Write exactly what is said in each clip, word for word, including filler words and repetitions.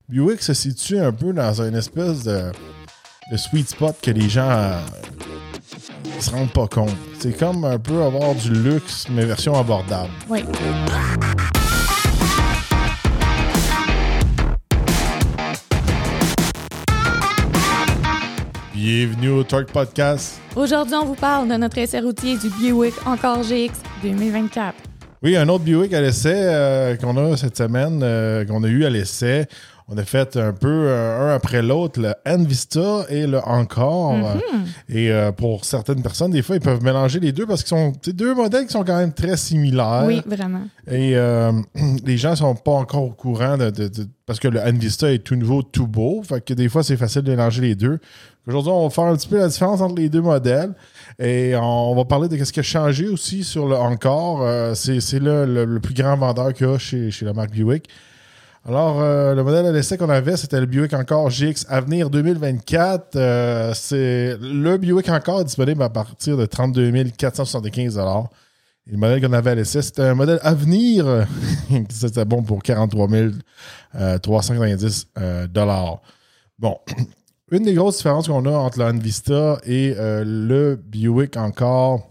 Buick se situe un peu dans une espèce de, de sweet spot que les gens euh, ils se rendent pas compte. C'est comme un peu avoir du luxe, mais version abordable. Oui. Bienvenue au Torque Podcast. Aujourd'hui, on vous parle de notre essai routier du Buick Encore G X deux mille vingt-quatre. Oui, un autre Buick à l'essai euh, qu'on a cette semaine, euh, qu'on a eu à l'essai. On a fait un peu euh, un après l'autre, le Envista et le Encore. Mm-hmm. Et euh, pour certaines personnes, des fois, ils peuvent mélanger les deux parce qu'ils sont c'est deux modèles qui sont quand même très similaires. Oui, vraiment. Et euh, les gens sont pas encore au courant de, de, de parce que le Envista est tout nouveau, tout beau. Fait que des fois, c'est facile de mélanger les deux. Aujourd'hui, on va faire un petit peu la différence entre les deux modèles. Et on va parler de ce qui a changé aussi sur le Encore. Euh, c'est c'est le, le, le plus grand vendeur qu'il y a chez, chez la marque Buick. Alors, euh, le modèle à l'essai qu'on avait, c'était le Buick Encore G X Avenir deux mille vingt-quatre. Euh, c'est le Buick Encore disponible à partir de trente-deux mille quatre cent soixante-quinze dollars. Et le modèle qu'on avait à l'essai, c'était un modèle Avenir. C'était bon pour quarante-trois mille trois cent quatre-vingt-dix dollars. Bon, une des grosses différences qu'on a entre le Envista et euh, le Buick Encore,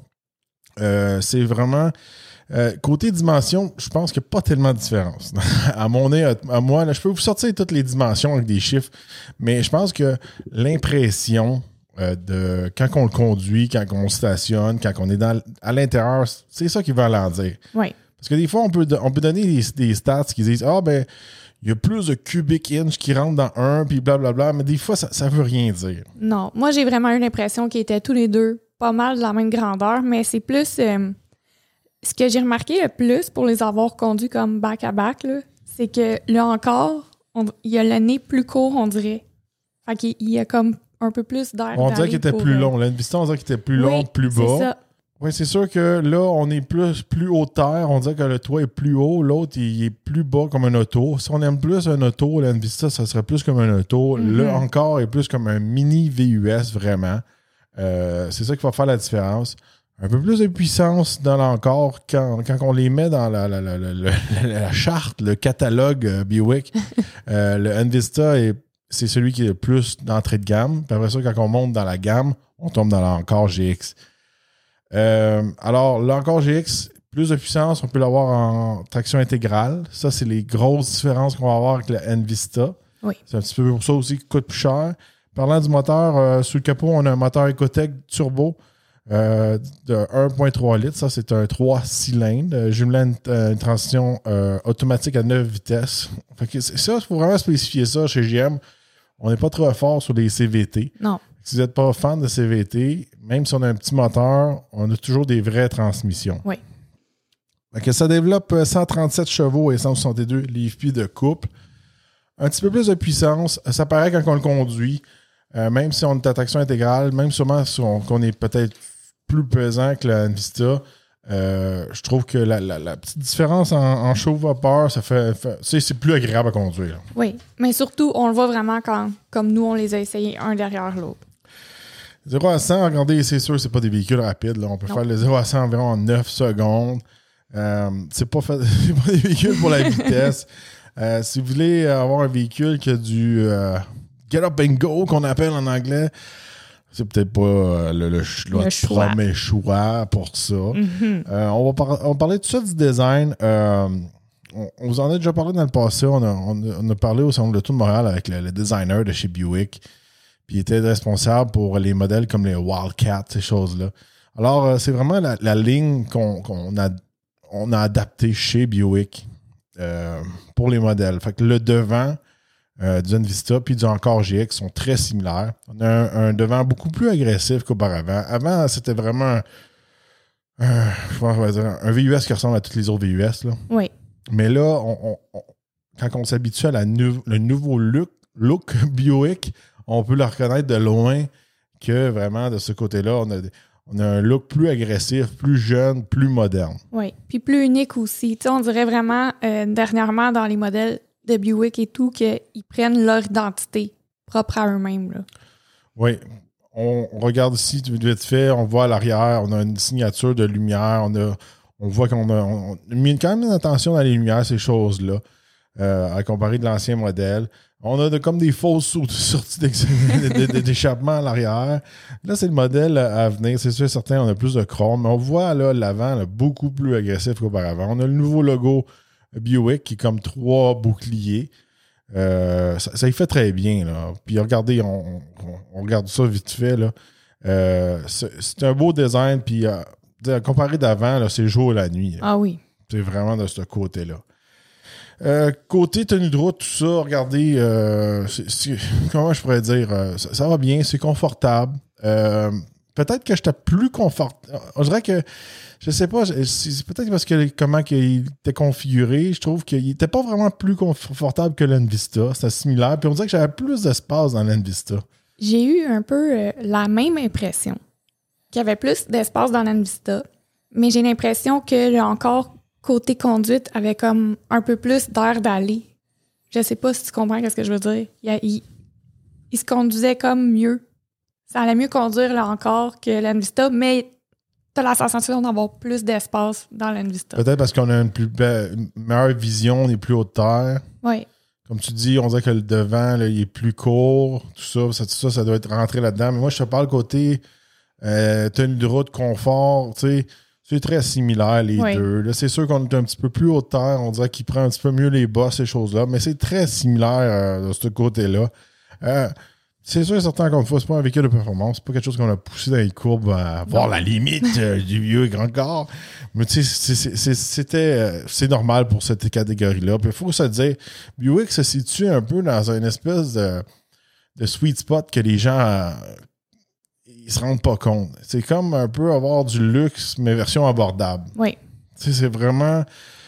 euh, c'est vraiment... Euh, côté dimension, je pense qu'il n'y a pas tellement de différence. à mon nez, à moi, là, je peux vous sortir toutes les dimensions avec des chiffres, mais je pense que l'impression euh, de quand on le conduit, quand on stationne, quand on est dans, à l'intérieur, c'est ça qui va l'en dire. Oui. Parce que des fois, on peut, on peut donner des, des stats qui disent « Ah, ben, il y a plus de cubic inch qui rentrent dans un, puis blablabla », mais des fois, ça ne veut rien dire. Non. Moi, j'ai vraiment eu l'impression qu'ils étaient tous les deux pas mal de la même grandeur, mais c'est plus... Euh, ce que j'ai remarqué le plus pour les avoir conduits comme back-à-back, là, c'est que là encore, on, il y a le nez plus court, on dirait. Fait qu'il il y a comme un peu plus d'air. On dirait qu'il était pour, plus euh... long. L'Envista, on dirait qu'il était plus long, oui, plus bas. C'est ça. Oui, c'est sûr que là, on est plus, plus haut de terre. On dirait que le toit est plus haut. L'autre, il est plus bas comme un auto. Si on aime plus un auto, l'Envista, ça serait plus comme un auto. Mm-hmm. Le Encore est plus comme un mini V U S, vraiment. Euh, c'est ça qui va faire la différence. Un peu plus de puissance dans l'Encore quand, quand on les met dans la, la, la, la, la, la charte, le catalogue euh, Buick. euh, le Envista, est, c'est celui qui est le plus d'entrée de gamme. Puis après ça, quand on monte dans la gamme, on tombe dans l'Encore G X. Euh, alors, l'Encore G X, plus de puissance, on peut l'avoir en traction intégrale. Ça, c'est les grosses différences qu'on va avoir avec le Envista. Oui. C'est un petit peu pour ça aussi qu'il coûte plus cher. Parlant du moteur, euh, sous le capot, on a un moteur Ecotec turbo. Euh, de un virgule trois litres, ça c'est un trois cylindres, euh, jumelant une, euh, une transition euh, automatique à neuf vitesses. Fait que c'est, ça, il faut vraiment spécifier ça chez G M. On n'est pas trop fort sur les C V T. Non. Si vous n'êtes pas fan de C V T, même si on a un petit moteur, on a toujours des vraies transmissions. Oui. Fait que ça développe cent trente-sept chevaux et cent soixante-deux livres-pieds de couple. Un petit peu plus de puissance, ça paraît quand on le conduit. Euh, même si on est à traction intégrale, même sûrement si on, qu'on est peut-être plus pesant que la Envista, euh, je trouve que la, la, la petite différence en, en chaud-vapeur, ça fait, fait c'est, c'est plus agréable à conduire. Oui, mais surtout, on le voit vraiment quand, comme nous, on les a essayés un derrière l'autre. zéro à cent, regardez, c'est sûr, c'est pas des véhicules rapides. Là. On peut non. faire le zéro à cent environ en neuf secondes. Euh, c'est, pas fait, c'est pas des véhicules pour la vitesse. Euh, si vous voulez avoir un véhicule qui a du euh, get up and go, qu'on appelle en anglais, c'est peut-être pas euh, le, le, le, le premier choix pour ça. Mm-hmm. Euh, on, va par- on va parler tout ça du design. Euh, on, on vous en a déjà parlé dans le passé. On a, on a, on a parlé au Salon de l'Auto de Montréal avec le, le designer de chez Buick. Puis il était responsable pour les modèles comme les Wildcat, ces choses-là. Alors, euh, c'est vraiment la, la ligne qu'on, qu'on a, on a adaptée chez Buick euh, pour les modèles. Fait que le devant... Euh, du Envista puis du Encore G X sont très similaires. On a un, un devant beaucoup plus agressif qu'auparavant. Avant, c'était vraiment un, un, je pense, on va dire, un V U S qui ressemble à tous les autres V U S. Là. Oui. Mais là, on, on, on, quand on s'habitue à la nou- le nouveau look, look Buick, on peut le reconnaître de loin que vraiment de ce côté-là, on a, on a un look plus agressif, plus jeune, plus moderne. Oui, puis plus unique aussi. Tu sais, on dirait vraiment, euh, dernièrement, dans les modèles de Buick et tout, qu'ils prennent leur identité propre à eux-mêmes. Là. Oui. On, on regarde ici, vite fait, on voit à l'arrière, on a une signature de lumière, on a, on voit qu'on a, on a mis quand même une attention dans les lumières, ces choses-là, euh, à comparer de l'ancien modèle. On a de, comme des fausses sorties d'échappement à l'arrière. Là, c'est le modèle à venir. C'est sûr, certain, on a plus de chrome. Mais on voit là l'avant là, beaucoup plus agressif qu'auparavant. On a le nouveau logo Buick qui est comme trois boucliers. Euh, ça, ça y fait très bien. Là. Puis regardez, on, on, on regarde ça vite fait. Là. Euh, c'est, c'est un beau design. Puis euh, comparé d'avant, là, c'est le jour et la nuit. Là. Ah oui. C'est vraiment de ce côté-là. Euh, côté tenue de route, tout ça, regardez, euh, c'est, c'est, comment je pourrais dire, euh, ça, ça va bien, c'est confortable. Euh, peut-être que j'étais plus confortable. On dirait que, je sais pas, c'est, c'est peut-être parce que comment il était configuré, je trouve qu'il était pas vraiment plus confortable que l'Envista. C'était similaire. Puis on dirait que j'avais plus d'espace dans l'Envista. J'ai eu un peu euh, la même impression, qu'il y avait plus d'espace dans l'Envista, mais j'ai l'impression que là encore, côté conduite, avait comme un peu plus d'air d'aller. Je sais pas si tu comprends ce que je veux dire. Il, il, il se conduisait comme mieux. Ça allait mieux conduire là encore que l'Envista, mais t'as la sensation d'avoir plus d'espace dans l'Envista. Peut-être parce qu'on a une plus belle, une meilleure vision des plus hautes terres. Oui. Comme tu dis, on dirait que le devant, là, il est plus court. Tout ça, ça, tout ça, ça doit être rentré là-dedans. Mais moi, je te parle côté euh, tenue de route, confort, tu sais. C'est très similaire, les oui. deux. Là, c'est sûr qu'on est un petit peu plus haut de terre. On dirait qu'il prend un petit peu mieux les bas, ces choses-là. Mais c'est très similaire euh, de ce côté-là. Euh, c'est sûr et certain, encore une fois, c'est pas un véhicule de performance. C'est pas quelque chose qu'on a poussé dans les courbes à voir la limite euh, du vieux grand corps. Mais tu sais, c'est, c'est, c'était, euh, c'est normal pour cette catégorie-là. Puis il faut se dire, Buick se situe un peu dans une espèce de, de sweet spot que les gens... Euh, ils se rendent pas compte. C'est comme un peu avoir du luxe, mais version abordable. Oui. Tu sais, c'est vraiment...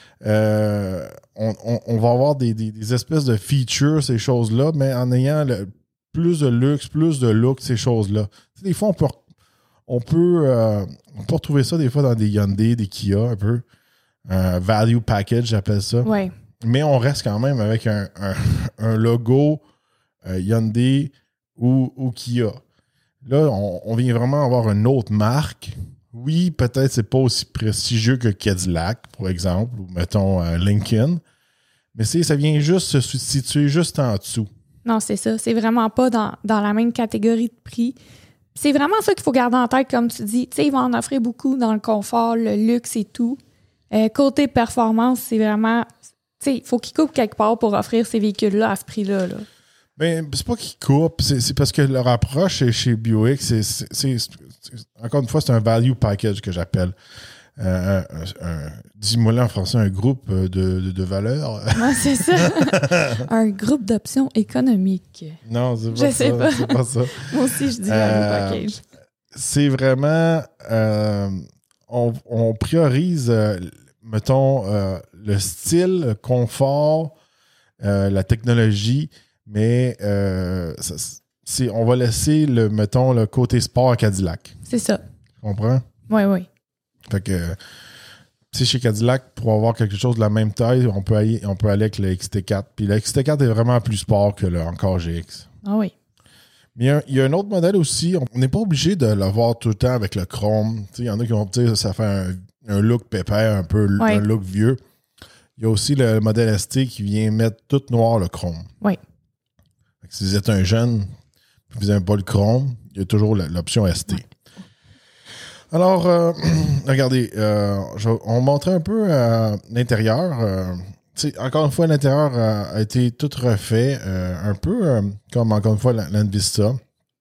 Euh, on, on, on va avoir des, des, des espèces de features, ces choses-là, mais en ayant le, plus de luxe, plus de look, ces choses-là. Tu sais, des fois, on peut, on peut, euh, on peut retrouver ça des fois dans des Hyundai, des Kia, un peu. Un value package, j'appelle ça. Oui. Mais on reste quand même avec un, un, un logo euh, Hyundai ou, ou Kia. Là, on, on vient vraiment avoir une autre marque. Oui, peut-être c'est pas aussi prestigieux que Cadillac, par exemple, ou mettons euh, Lincoln, mais c'est, ça vient juste se situer juste en dessous. Non, c'est ça. C'est vraiment pas dans, dans la même catégorie de prix. C'est vraiment ça qu'il faut garder en tête, comme tu dis. Tu sais, ils vont en offrir beaucoup dans le confort, le luxe et tout. Euh, côté performance, c'est vraiment... Tu sais, il faut qu'ils coupent quelque part pour offrir ces véhicules-là à ce prix-là, là. Ben, c'est pas qu'ils coupent, c'est, c'est parce que leur approche chez, chez Buick, c'est, c'est, c'est, c'est, encore une fois, c'est un value package que j'appelle. Euh, un, un, dis-moi là en français, un groupe de, de, de valeurs. Ouais, c'est ça. Un groupe d'options économiques. Non, c'est pas je ça. Sais pas. C'est pas ça. Moi aussi, je dis euh, value package. C'est vraiment... Euh, on, on priorise, euh, mettons, euh, le style, le confort, euh, la technologie, mais euh, ça, c'est, on va laisser, le, mettons, le côté sport à Cadillac. C'est ça. Tu comprends? Oui, oui. Fait que, tu sais, chez Cadillac, pour avoir quelque chose de la même taille, on peut aller, on peut aller avec le X T quatre. Puis le X T quatre est vraiment plus sport que le Encore G X. Ah oui. Mais il y, a, il y a un autre modèle aussi. On n'est pas obligé de l'avoir tout le temps avec le chrome. Il y en a qui vont dire que ça fait un, un look pépère, un peu oui. un look vieux. Il y a aussi le modèle S T qui vient mettre tout noir le chrome. Oui. Fait que si vous êtes un jeune et vous n'avez pas le chrome, il y a toujours l'option S T. Oui. Alors, euh, regardez, euh, je, on montrait un peu euh, l'intérieur. Euh, encore une fois, l'intérieur euh, a été tout refait, euh, un peu euh, comme, encore une fois, l'Envista.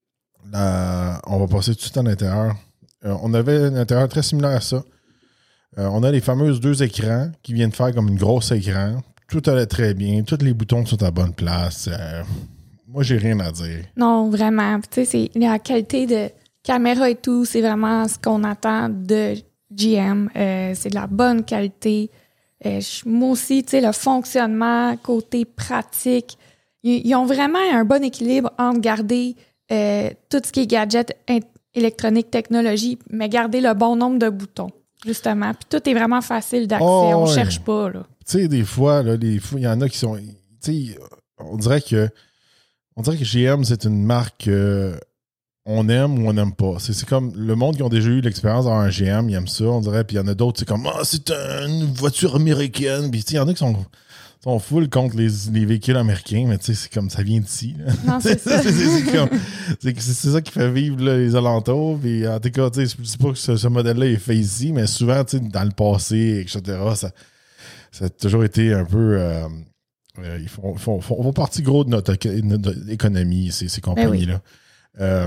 La, on va passer tout de suite à l'intérieur. Euh, on avait un intérieur très similaire à ça. Euh, on a les fameuses deux écrans qui viennent faire comme une grosse écran. Tout allait très bien. Tous les boutons sont à bonne place. Euh, moi, j'ai rien à dire. Non, vraiment. Tu sais, c'est la qualité de caméra et tout, c'est vraiment ce qu'on attend de G M. Euh, c'est de la bonne qualité. Euh, moi aussi, tu sais, le fonctionnement, côté pratique, ils, ils ont vraiment un bon équilibre entre garder euh, tout ce qui est gadget électronique, technologie, mais garder le bon nombre de boutons, justement. Puis tout est vraiment facile d'accès. Oh, on ouais. cherche pas, là. Tu sais, des fois, là, il y en a qui sont... Tu sais, on dirait que on dirait que G M, c'est une marque... Euh, on aime ou on n'aime pas. C'est, c'est comme le monde qui ont déjà eu l'expérience d'avoir un G M, ils aiment ça, on dirait. Puis il y en a d'autres, c'est comme, ah, oh, c'est une voiture américaine. Puis il y en a qui sont, sont full contre les, les véhicules américains, mais tu sais, c'est comme ça vient d'ici. Là. Non, c'est ça. c'est, c'est, c'est, comme, c'est, c'est ça qui fait vivre là, les alentours. Puis, en tout cas, tu sais, je ne dis pas que ce, ce modèle-là est fait ici, mais souvent, tu sais, dans le passé, et cetera, ça, ça a toujours été un peu. Euh, euh, ils font, font, font, font partie gros de notre, notre économie, ces, ces compagnies-là. Ben oui. euh,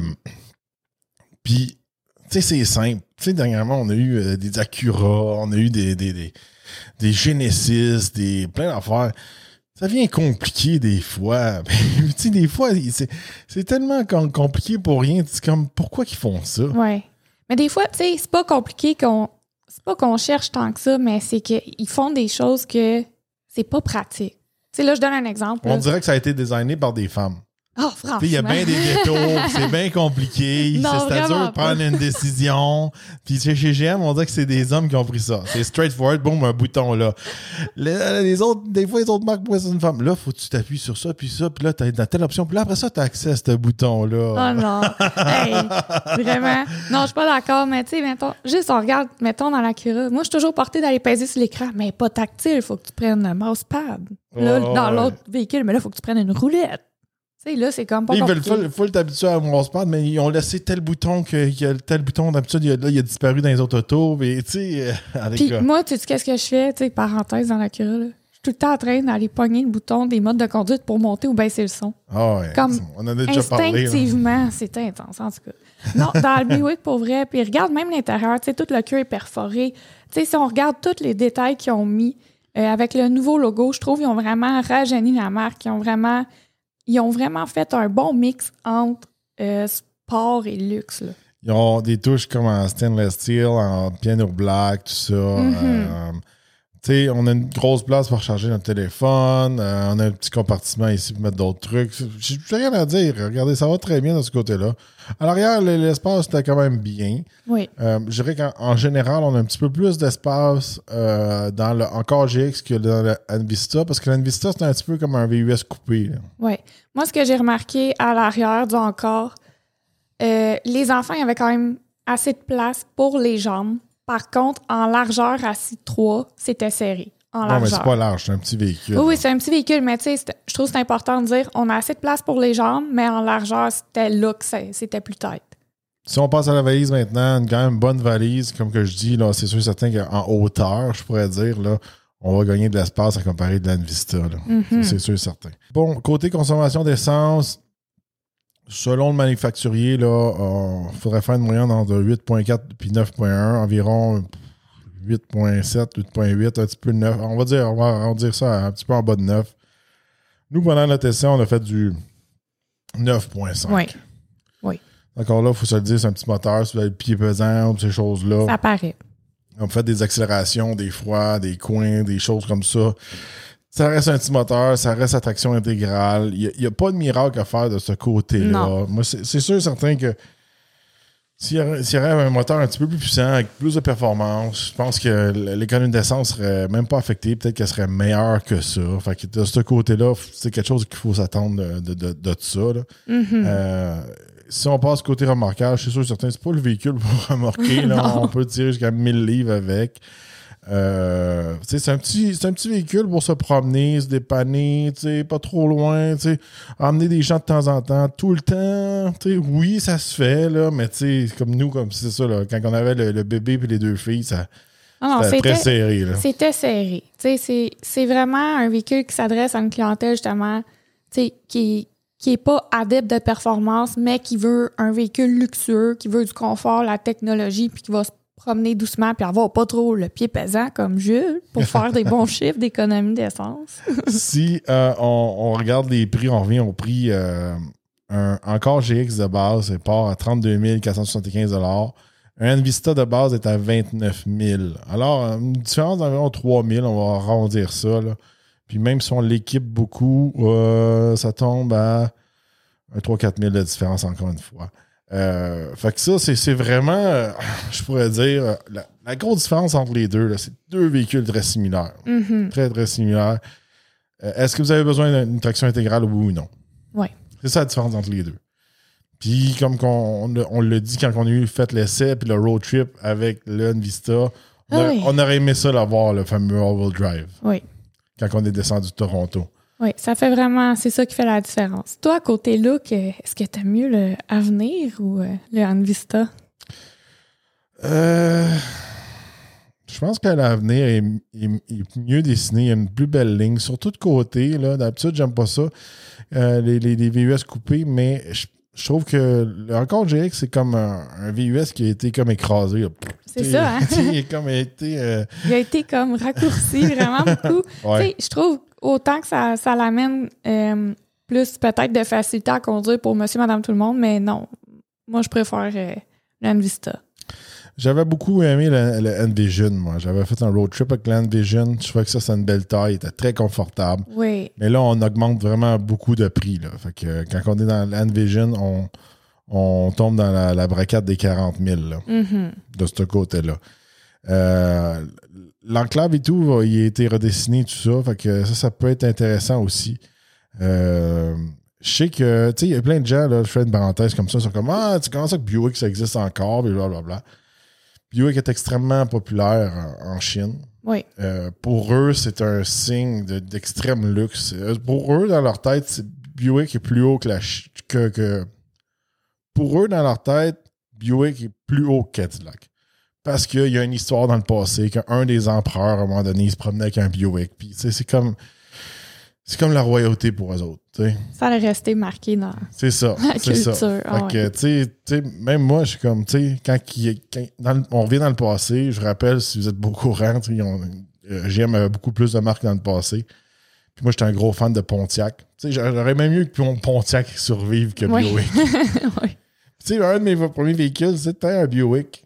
Puis, tu sais, c'est simple. Tu sais, dernièrement, on a eu euh, des Acura, on a eu des, des, des, des Genesis, des, plein d'affaires. Ça devient compliqué des fois. Tu sais, des fois, c'est, c'est tellement compliqué pour rien. C'est comme, pourquoi ils font ça? Oui. Mais des fois, tu sais, c'est pas compliqué qu'on... C'est pas qu'on cherche tant que ça, mais c'est qu'ils font des choses que c'est pas pratique. Tu sais, là, je donne un exemple. On là. dirait que ça a été designé par des femmes. Oh, franchement. Il y a bien des détours, c'est bien compliqué. Non, c'est à dur de pas. prendre une décision. Puis chez G M, on dirait que c'est des hommes qui ont pris ça. C'est straightforward, boum, un bouton là. Les, les autres, des fois, les autres marques, moi, c'est une femme. Là, faut que tu t'appuies sur ça, puis ça, puis là, t'as dans telle option. Puis là, après ça, t'as accès à ce bouton-là. Oh non. Hey, vraiment. Non, je suis pas d'accord, mais tu sais, mettons, juste on regarde, mettons dans la Cura. Moi, je suis toujours portée d'aller peser sur l'écran, mais pas tactile. Il faut que tu prennes le mousepad. Là, oh, dans ouais. l'autre véhicule, mais là, il faut que tu prennes une roulette. Tu sais, là, c'est comme pas ils compliqué. Ils veulent full t'habituer à mousepad, mais ils ont laissé tel bouton que, que tel bouton d'habitude, il a, là, il a disparu dans les autres autos. Et, tu sais, avec Puis moi, tu sais qu'est-ce que je fais? Tu sais, parenthèse dans la Cura, là. Je suis tout le temps en train d'aller pogner le bouton des modes de conduite pour monter ou baisser le son. Ah ouais. Comme on en a déjà parlé. Instinctivement, c'est intense, en tout cas. Non, dans le Buick, pour vrai. Puis regarde même l'intérieur, tu sais, tout le cuir est perforé. Tu sais, si on regarde tous les détails qu'ils ont mis euh, avec le nouveau logo, je trouve qu'ils ont vraiment rajeuni la marque. Ils ont vraiment... Ils ont vraiment fait un bon mix entre euh, sport et luxe. Là. Ils ont des touches comme en stainless steel, en piano black, tout ça. Mm-hmm. Euh, tu sais, on a une grosse place pour charger notre téléphone. Euh, on a un petit compartiment ici pour mettre d'autres trucs. J'ai rien à dire. Regardez, ça va très bien de ce côté-là. À l'arrière, l'espace était quand même bien. Oui. Euh, je dirais qu'en général, on a un petit peu plus d'espace euh, dans le encore G X que dans le Envista, parce que l'Envista, c'est un petit peu comme un V U S coupé. Oui. Moi, ce que j'ai remarqué à l'arrière du encore, euh, les enfants, il y avait quand même assez de place pour les jambes. Par contre, en largeur assis trois, c'était serré. En non, mais c'est pas large, c'est un petit véhicule. Oui, oui, c'est un petit véhicule, mais tu sais, je trouve que c'est important de dire on a assez de place pour les jambes, mais en largeur, c'était là que c'était plus tête. Si on passe à la valise maintenant, une quand même bonne valise, comme que je dis, là, c'est sûr et certain qu'en hauteur, je pourrais dire, là, on va gagner de l'espace à comparer de l'Envista. Mm-hmm. C'est sûr et certain. Bon, côté consommation d'essence, selon le manufacturier, il faudrait faire une moyenne entre huit virgule quatre et neuf virgule un, environ huit virgule sept, huit virgule huit, un petit peu neuf. On va dire, on va, on va dire ça un petit peu en bas de neuf. Nous, pendant notre essai, on a fait du neuf virgule cinq. Oui. Oui. Encore là, il faut se le dire, c'est un petit moteur, si vous avez le pied pesant ou ces choses-là. Ça paraît. On fait des accélérations, des fois, des coins, des choses comme ça. Ça reste un petit moteur, ça reste à traction intégrale. Il n'y a, a pas de miracle à faire de ce côté-là. Non. Moi, c'est, c'est sûr et certain que s'il y, aurait, s'il y aurait un moteur un petit peu plus puissant, avec plus de performance, je pense que l'économie d'essence serait même pas affectée. Peut-être qu'elle serait meilleure que ça. Fait que de ce côté-là, c'est quelque chose qu'il faut s'attendre de, de, de, de ça. Là. Mm-hmm. Euh, si on passe côté remorquage, c'est sûr et certain, c'est pas le véhicule pour remorquer. Là, on peut tirer jusqu'à mille livres avec. Euh, c'est, un petit, c'est un petit véhicule pour se promener, se dépanner, pas trop loin, emmener des gens de temps en temps, tout le temps. Oui, ça se fait, là, mais comme nous, comme c'est ça, là, quand on avait le, le bébé et les deux filles, ça, ah non, c'était, c'était très serré. Là. C'était serré. C'est, c'est vraiment un véhicule qui s'adresse à une clientèle, justement, qui qui n'est pas adepte de performance, mais qui veut un véhicule luxueux, qui veut du confort, la technologie, puis qui va se promener doucement puis avoir pas trop le pied pesant comme Jules pour faire des bons chiffres d'économie d'essence. Si euh, on, on regarde les prix, on revient au prix euh, un encore G X de base, il part à trente-deux mille quatre cent soixante-quinze dollars. Un Envista de base est à vingt-neuf mille. Alors, une différence d'environ trois mille, on va arrondir ça. Là. Puis même si on l'équipe beaucoup, euh, ça tombe à trois à quatre mille de différence encore une fois. Euh, fait que ça, c'est, c'est vraiment, euh, je pourrais dire, la, la grosse différence entre les deux, là, c'est deux véhicules très similaires. Mm-hmm. Très, très similaires. Euh, est-ce que vous avez besoin d'une traction intégrale, oui ou non? Oui. C'est ça la différence entre les deux. Puis, comme on, on, on l'a dit quand on a eu fait l'essai puis le road trip avec le Envista, on, ah a, oui. on aurait aimé ça l'avoir, le fameux all-wheel drive. Oui. quand on est descendu de Toronto. Oui, ça fait vraiment, c'est ça qui fait la différence. Toi, côté look, est-ce que t'aimes mieux le Avenir ou euh, le Envista? Euh, je pense que l'Avenir est, est, est mieux dessiné. Il y a une plus belle ligne, surtout de côté. Là. D'habitude, j'aime pas ça, euh, les, les, les V U S coupés, mais je, je trouve que le Encore G X, c'est comme un, un V U S qui a été comme écrasé. Là. C'est ça, hein? Il, a comme été, euh... il a été comme raccourci vraiment beaucoup. Ouais. Je trouve autant que ça, ça l'amène euh, plus peut-être de facilité à conduire pour monsieur, madame, tout le monde, mais non. Moi, je préfère euh, l'Envista. J'avais beaucoup aimé le, le Envision, moi. J'avais fait un road trip avec l'Envision. Je trouvais que ça, c'est une belle taille. Il était très confortable. Oui. Mais là, on augmente vraiment beaucoup de prix. Là. Fait que quand on est dans l'Envision, on, on tombe dans la, la braquette des quarante mille là, mm-hmm. de ce côté-là. Euh, l'enclave et tout, il a été redessiné, tout ça. Fait que ça, ça peut être intéressant aussi. Euh, je sais que, tu sais, il y a plein de gens, là, je fais une parenthèse comme ça, ils sont comme, ah, tu comment ça que Buick, ça existe encore, blablabla. Bla. Buick est extrêmement populaire en, en Chine. Oui. Euh, pour eux, c'est un signe de, d'extrême luxe. Pour eux, dans leur tête, c'est, Buick est plus haut que la que, que pour eux, dans leur tête, Buick est plus haut que Cadillac. Parce qu'il y a une histoire dans le passé qu'un des empereurs, à un moment donné, il se promenait avec un Buick. Puis, c'est comme c'est comme la royauté pour eux autres. T'sais. Ça allait rester marqué dans c'est ça, la c'est culture. Ça. Oh, fait que, ouais. tu sais, même moi, je suis comme, tu sais, quand, quand dans le, on revient dans le passé, je rappelle, si vous êtes beaucoup au courant, euh, G M avait beaucoup plus de marques dans le passé. Puis moi, j'étais un gros fan de Pontiac. Tu sais, j'aurais même mieux que mon Pontiac survive que oui. Buick. oui. Tu sais, un de mes premiers véhicules, c'était un Buick.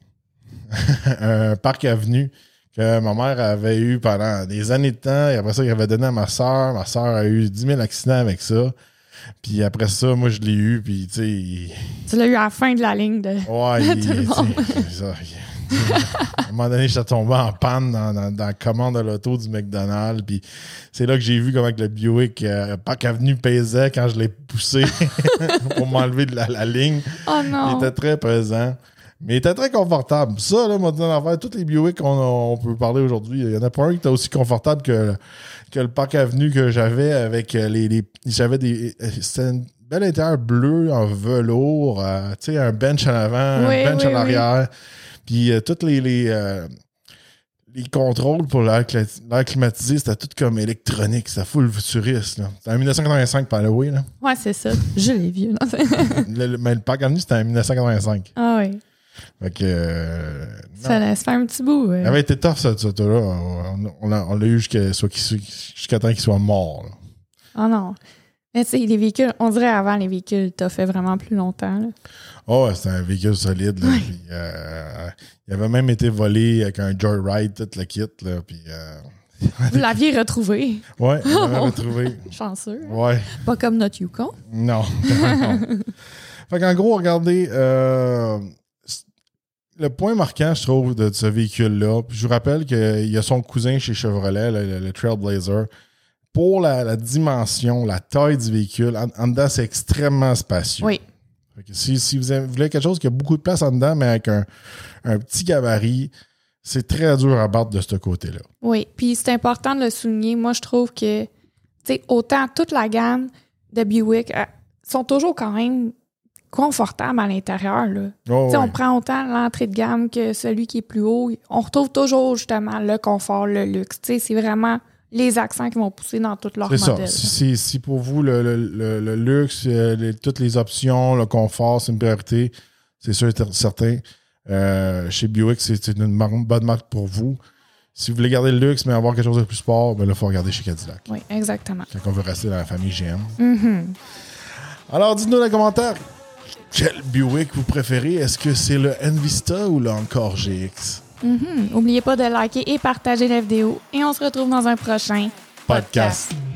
Un Park Avenue que ma mère avait eu pendant des années de temps. Et après ça, il avait donné à ma soeur. Ma soeur a eu dix mille accidents avec ça. Puis après ça, moi, je l'ai eu. Puis, tu sais... Il... Tu l'as eu à la fin de la ligne de, ouais, de il, tout le monde. C'est ça. À un moment donné, j'étais tombé en panne dans, dans, dans la commande de l'auto du McDonald's. Puis c'est là que j'ai vu comment que le Buick euh, Park Avenue pesait quand je l'ai poussé pour m'enlever de la, la ligne. Oh non! Il était très pesant. Mais il était très confortable. Ça, là, moi, dans l'affaire, tous les Buick qu'on on peut parler aujourd'hui, il y en a pas un qui était aussi confortable que, que le Park Avenue que j'avais avec les... les j'avais des... C'était une belle intérieur bleu en velours, euh, tu sais, un bench en avant, oui, un bench oui, en arrière. Oui. Puis euh, tous les... les euh, les contrôles pour l'air, l'air climatisé, c'était tout comme électronique. C'était full futuriste. Là. C'était en dix-neuf cent quatre-vingt-cinq, par le way. Là. Ouais, c'est ça. Je l'ai vu. Non? le, le, mais le Park Avenue, c'était en dix-neuf cent quatre-vingt-cinq. Ah oui. Fait que... Euh, ça laisse faire un petit bout. Ouais. Ça avait été tough, ça, ça là. On, on, l'a, on l'a eu jusqu'à, jusqu'à temps qu'il soit mort. Là. Oh non. Mais tu sais, les véhicules, on dirait avant, les véhicules, t'as fait vraiment plus longtemps. Là. Oh, c'était un véhicule solide. Là, ouais. Puis, euh, il avait même été volé avec un joyride, tout le kit. Là, puis, euh... Vous l'aviez retrouvé? Oui, on l'avait retrouvé. Chanceux. Ouais. Pas comme notre Yukon? Non. non. Fait qu'en gros, regardez, euh, le point marquant, je trouve, de ce véhicule-là, puis je vous rappelle qu'il y a son cousin chez Chevrolet, le, le, le Trailblazer. Pour la, la dimension, la taille du véhicule, en, en dedans, c'est extrêmement spacieux. Oui. Fait que si, si vous voulez quelque chose qui a beaucoup de place en dedans, mais avec un, un petit gabarit, c'est très dur à battre de ce côté-là. Oui, puis c'est important de le souligner. Moi, je trouve que, tu sais, autant toute la gamme de Buick euh, sont toujours quand même confortables à l'intérieur. Là. Oh, ouais. On prend autant l'entrée de gamme que celui qui est plus haut. On retrouve toujours justement le confort, le luxe. Tu sais, c'est vraiment les accents qui vont pousser dans toutes leurs c'est modèles. Ça. Si, si, si pour vous, le, le, le, le luxe, euh, les, toutes les options, le confort, c'est une priorité, c'est sûr et certain. Euh, chez Buick, c'est, c'est une mar- bonne marque pour vous. Si vous voulez garder le luxe, mais avoir quelque chose de plus sport, ben là, il faut regarder chez Cadillac. Oui, exactement. Quand on veut rester dans la famille G M. Mm-hmm. Alors, dites-nous dans les commentaires, quel Buick vous préférez? Est-ce que c'est le Envista ou le Encore G X? Mm-hmm. N'oubliez pas de liker et partager la vidéo. Et on se retrouve dans un prochain podcast. podcast.